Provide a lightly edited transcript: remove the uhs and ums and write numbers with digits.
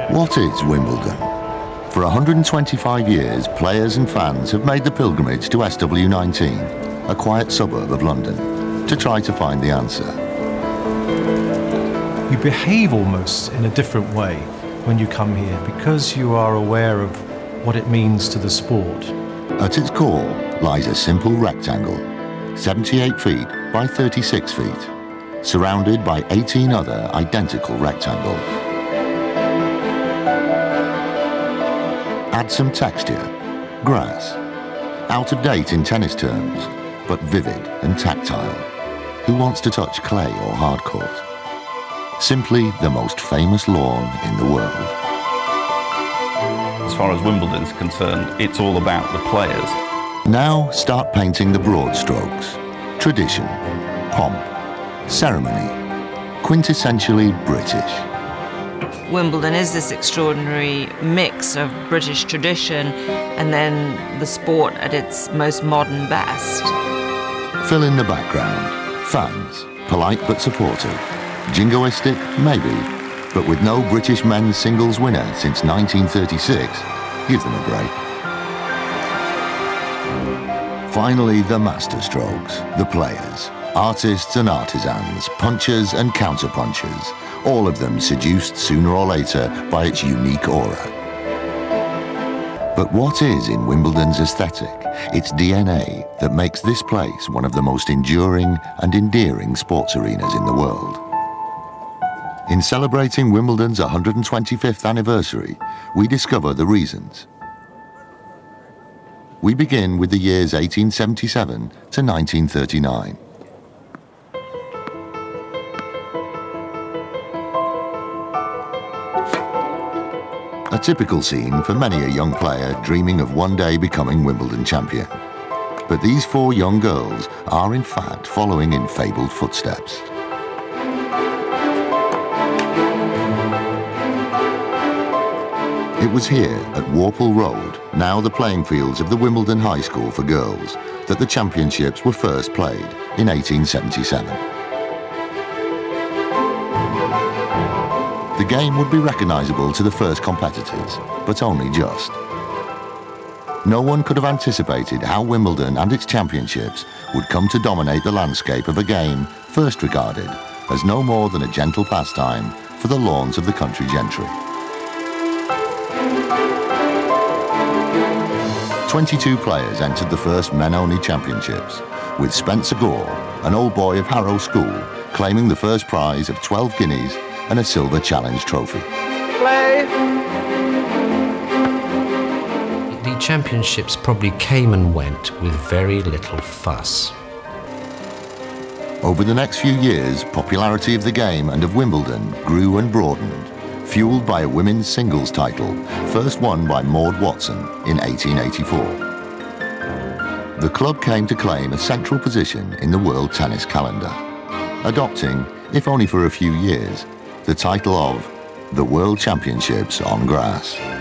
What is Wimbledon? For 125 years, players and fans have made the pilgrimage to SW19, a quiet suburb of London, to try to find the answer. You behave almost in a different way when you come here because you are aware of what it means to the sport. At its core lies a simple rectangle, 78 feet by 36 feet, surrounded by 18 other identical rectangles. Add some texture, grass, out of date in tennis terms, but vivid and tactile. Who wants to touch clay or hard court? Simply the most famous lawn in the world. As far as Wimbledon's concerned, it's all about the players. Now start painting the broad strokes. Tradition, pomp, ceremony, quintessentially British. Wimbledon is this extraordinary mix of British tradition and then the sport at its most modern best. Fill in the background. Fans, polite but supportive. Jingoistic, maybe, but with no British men's singles winner since 1936, give them a break. Finally, the masterstrokes, the players, artists and artisans, punchers and counter-punchers, all of them seduced sooner or later by its unique aura. But what is in Wimbledon's aesthetic, its DNA, that makes this place one of the most enduring and endearing sports arenas in the world? In celebrating Wimbledon's 125th anniversary, we discover the reasons. We begin with the years 1877 to 1939. A typical scene for many a young player dreaming of one day becoming Wimbledon champion. But these four young girls are in fact following in fabled footsteps. It was here at Warple Road, now the playing fields of the Wimbledon High School for Girls, that the championships were first played in 1877. The game would be recognisable to the first competitors, but only just. No one could have anticipated how Wimbledon and its championships would come to dominate the landscape of a game first regarded as no more than a gentle pastime for the lawns of the country gentry. 22 players entered the first men-only championships, with Spencer Gore, an old boy of Harrow School, claiming the first prize of 12 guineas and a silver challenge trophy. Play! The championships probably came and went with very little fuss. Over the next few years, popularity of the game and of Wimbledon grew and broadened, fueled by a women's singles title, first won by Maud Watson in 1884. The club came to claim a central position in the world tennis calendar, adopting, if only for a few years, the title of the World Championships on Grass.